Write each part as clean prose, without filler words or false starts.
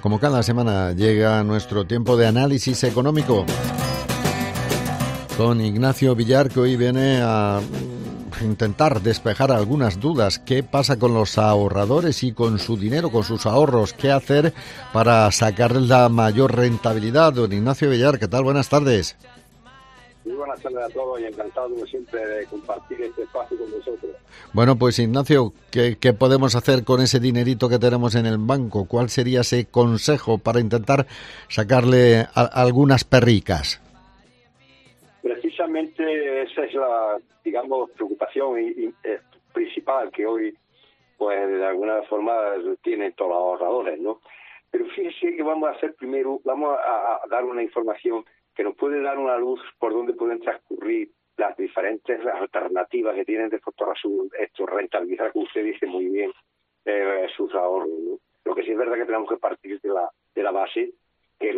Como cada semana llega nuestro tiempo de análisis económico con Ignacio Villar, que hoy viene a intentar despejar algunas dudas. ¿Qué pasa con los ahorradores y con su dinero, con sus ahorros? ¿Qué hacer para sacar la mayor rentabilidad? Don Ignacio Villar, ¿qué tal? Buenas tardes. Muy buenas tardes a todos y encantado como siempre de compartir este espacio con vosotros. Bueno, pues Ignacio, ¿qué podemos hacer con ese dinerito que tenemos en el banco? ¿Cuál sería ese consejo para intentar sacarle algunas perricas? Precisamente esa es la, digamos, preocupación principal que hoy, pues de alguna forma tienen todos los ahorradores, ¿no? Pero fíjese que vamos a hacer primero, vamos a dar una información que nos puede dar una luz por donde pueden transcurrir las diferentes alternativas que tienen de para rentabilizar, como usted dice muy bien, sus ahorros, ¿no? Lo que sí es verdad que tenemos que partir de la base que el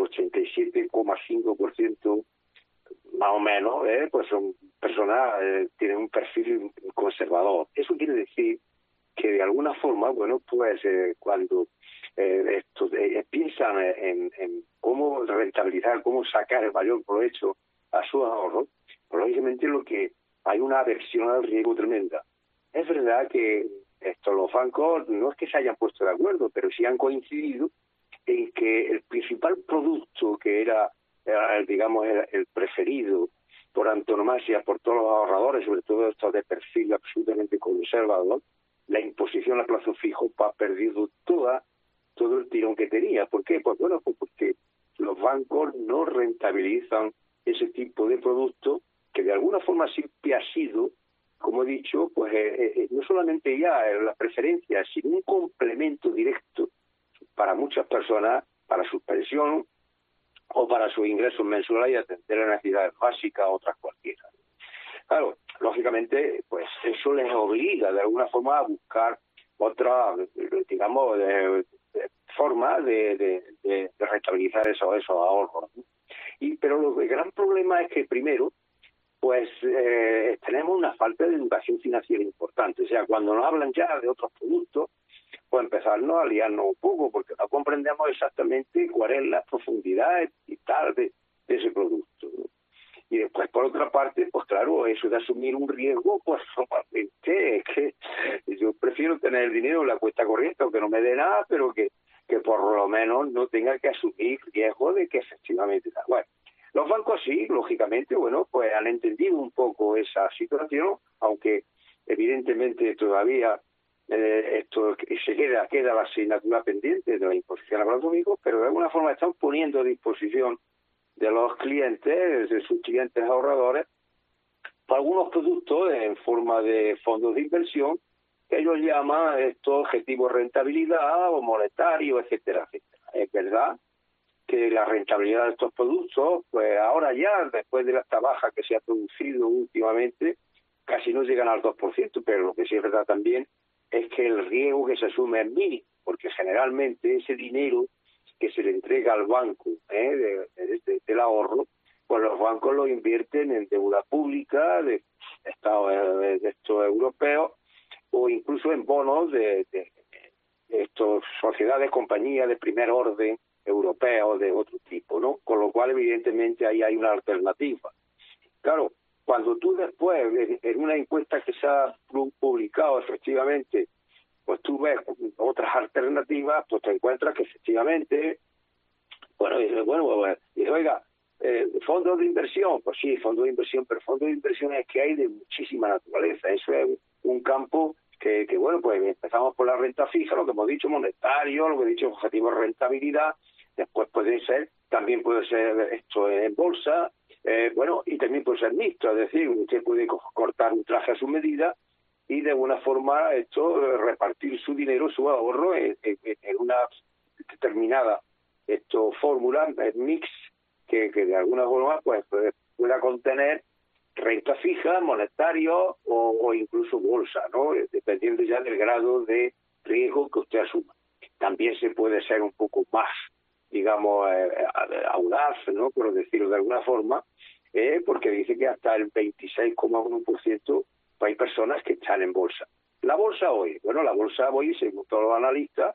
87,5% más o menos, pues son personas, tienen un perfil conservador. Eso quiere decir que de alguna forma, bueno, pues cuando piensan en cómo rentabilizar, cómo sacar el mayor provecho a sus ahorros, pues lógicamente hay una aversión al riesgo tremenda. Es verdad que los bancos no es que se hayan puesto de acuerdo, pero sí han coincidido en que el principal producto que era digamos, el preferido por antonomasia por todos los ahorradores, sobre todo estos de perfil absolutamente conservador, la imposición a plazo fijo ha perdido todo el tirón que tenía. ¿Por qué? Pues bueno, pues porque los bancos no rentabilizan ese tipo de producto que de alguna forma siempre ha sido, como he dicho, pues no solamente ya la preferencia, sino un complemento directo para muchas personas, para su pensión o para sus ingresos mensuales y atender a necesidades básicas, otras cualquiera. Claro, lógicamente, pues eso les obliga de alguna forma a buscar otra, digamos, forma de rentabilizar esos ahorros, ¿no? Pero el gran problema es que primero, pues tenemos una falta de educación financiera importante. O sea, cuando nos hablan ya de otros productos, pues empezarnos a liarnos un poco, porque no comprendemos exactamente cuál es la profundidad y tal de ese producto, ¿no? Y después, por otra parte, pues claro, eso de asumir un riesgo, pues normalmente es que yo prefiero tener el dinero en la cuenta corriente, aunque no me dé nada, pero que por lo menos no tenga que asumir riesgo de que efectivamente... Bueno, los bancos sí, lógicamente, bueno, pues han entendido un poco esa situación, aunque evidentemente todavía queda la asignatura pendiente de la imposición a plazo fijo, pero de alguna forma están poniendo a disposición de los clientes, de sus clientes ahorradores, algunos productos en forma de fondos de inversión que ellos llaman estos objetivos de rentabilidad o monetario, etcétera, etcétera. Es verdad que la rentabilidad de estos productos, pues ahora ya, después de esta baja que se ha producido últimamente, casi no llegan al 2%, pero lo que sí es verdad también es que el riesgo que se asume es mínimo, porque generalmente ese dinero que se le entrega al banco del ahorro, pues los bancos lo invierten en deuda pública de estados de estos europeos o incluso en bonos de estos sociedades, compañías de primer orden europeos de otro tipo, ¿no? Con lo cual, evidentemente, ahí hay una alternativa. Claro, cuando tú después, en una encuesta que se ha publicado efectivamente, pues tú ves otras alternativas, pues te encuentras que efectivamente, oiga, fondos de inversión, pues sí, fondos de inversión, pero fondos de inversión es que hay de muchísima naturaleza. Eso es un campo que bueno, pues empezamos por la renta fija, lo que hemos dicho, monetario, lo que he dicho, objetivo de rentabilidad, después también puede ser esto en bolsa, y también puede ser mixto, es decir, usted puede cortar un traje a su medida y de alguna forma repartir su dinero, su ahorro en una determinada fórmula, mix, que de alguna forma pues pueda contener renta fija, monetario o incluso bolsa, ¿no? Dependiendo ya del grado de riesgo que usted asuma. También se puede ser un poco más, digamos, audaz, ¿no? Por decirlo de alguna forma, porque dice que hasta el 26,1% hay personas que están en bolsa. La bolsa hoy, según todos los analistas,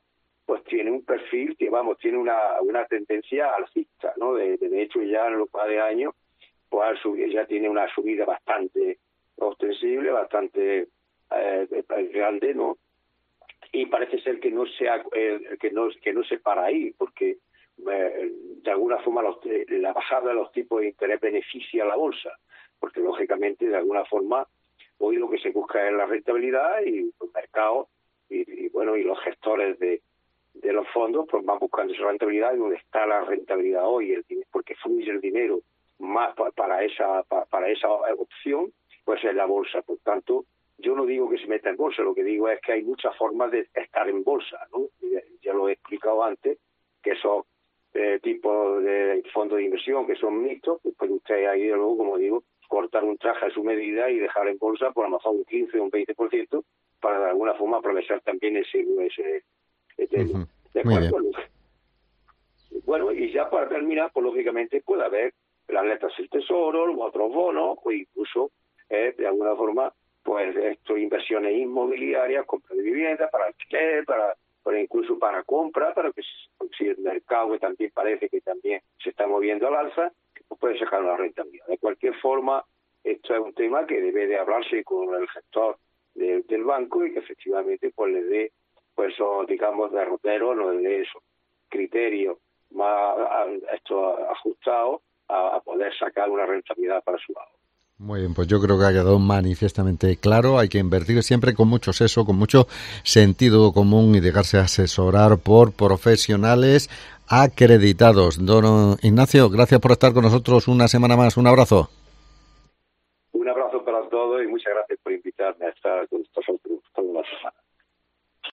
pues tiene un perfil que, tiene una tendencia alcista, ¿no? De hecho, ya en los par de años, pues ya tiene una subida bastante ostensible, bastante grande, ¿no? Y parece ser que no se para ahí, porque de alguna forma la bajada de los tipos de interés beneficia a la bolsa, porque lógicamente de alguna forma hoy lo que se busca es la rentabilidad, y los mercados y los gestores de los fondos pues van buscando esa rentabilidad, y donde está la rentabilidad hoy, porque fluye el dinero más para esa opción, pues es la bolsa. Por tanto, yo no digo que se meta en bolsa, lo que digo es que hay muchas formas de estar en bolsa, ¿no? Ya lo he explicado antes, que esos tipos de fondos de inversión que son mixtos, pues puede usted ahí, luego, como digo, cortar un traje a su medida y dejar en bolsa por a lo mejor un 15 o un 20%, para de alguna forma aprovechar también ese ¿de acuerdo? Bueno, y ya para terminar, pues lógicamente puede haber las letras del tesoro, los otros bonos, o incluso de alguna forma pues inversiones inmobiliarias, compra de viviendas, para alquiler, incluso para compra, para que si el mercado, que también parece que también se está moviendo al alza, pues puede sacar una rentabilidad. De cualquier forma, esto es un tema que debe de hablarse con el gestor del banco, y que efectivamente pues le dé esos, digamos, derroteros, no le dé esos criterios más ajustados a poder sacar una rentabilidad para su ahorro. Muy bien, pues yo creo que ha quedado manifiestamente claro. Hay que invertir siempre con mucho seso, con mucho sentido común, y dejarse asesorar por profesionales acreditados. Don Ignacio, gracias por estar con nosotros una semana más. Un abrazo. Un abrazo para todos y muchas gracias por invitarme a estar con estos